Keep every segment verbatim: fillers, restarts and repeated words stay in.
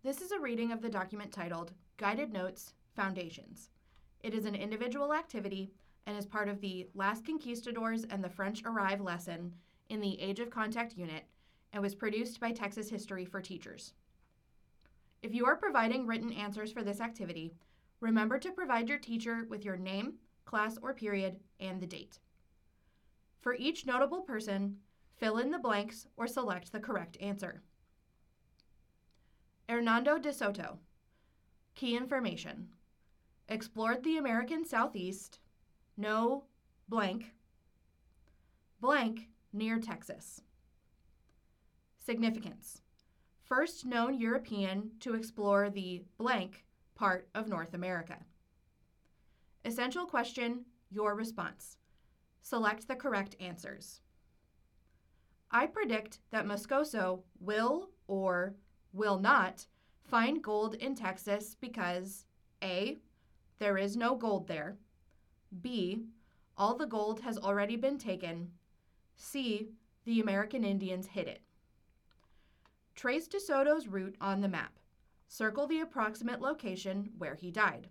This is a reading of the document titled Guided Notes, Foundations. It is an individual activity and is part of the Last Conquistadors and the French Arrive lesson in the Age of Contact unit and was produced by Texas History for Teachers. If you are providing written answers for this activity, remember to provide your teacher with your name, class or period, and the date. For each notable person, fill in the blanks or select the correct answer. Hernando de Soto. Key information. Explored the American Southeast. No blank. Blank near Texas. Significance. First known European to explore the blank part of North America. Essential question, your response. Select the correct answers. I predict that Moscoso will or will not find gold in Texas because A. There is no gold there. B. All the gold has already been taken. C. The American Indians hid it. Trace De Soto's route on the map. Circle the approximate location where he died.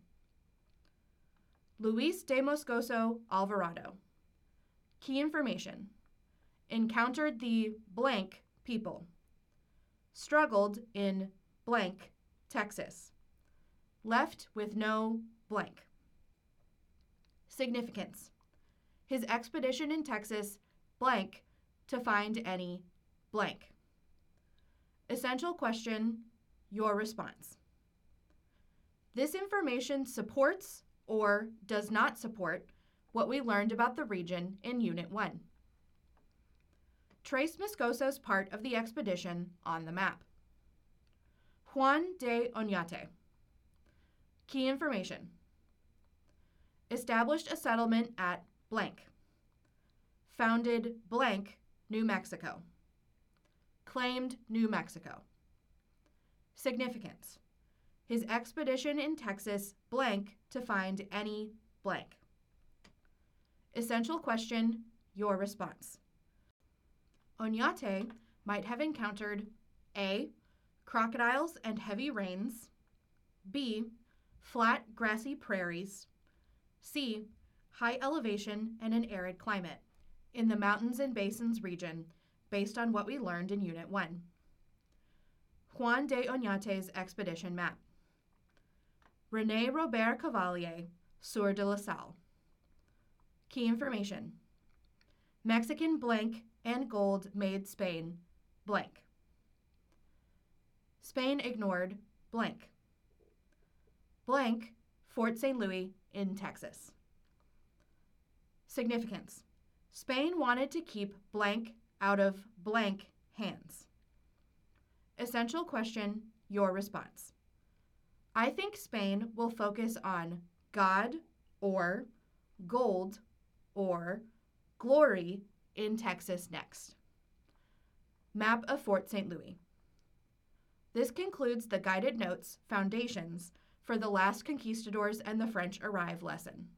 Luis de Moscoso Alvarado. Key information. Encountered the blank people. Struggled in blank, Texas. Left with no blank. Significance. His expedition in Texas, blank, to find any blank. Essential question, your response. This information supports or does not support what we learned about the region in Unit one. Trace Moscoso's part of the expedition on the map. Juan de Oñate. Key information. Established a settlement at blank. Founded blank, New Mexico. Claimed New Mexico. Significance. His expedition in Texas, blank, to find any blank. Essential question, your response. Oñate might have encountered A. Crocodiles and heavy rains. B. Flat, grassy prairies. C. High elevation and an arid climate in the mountains and basins region based on what we learned in Unit one. Juan de Oñate's expedition map. René Robert Cavalier, Sieur de la Salle. Key information. Mexican blank and gold made Spain blank. Spain ignored blank. Blank, Fort Saint Louis in Texas. Significance. Spain wanted to keep blank out of blank hands. Essential question, your response. I think Spain will focus on God or gold or glory in Texas next. Map of Fort Saint Louis. This concludes the Guided Notes, Foundations for the Last Conquistadors and the French Arrive lesson.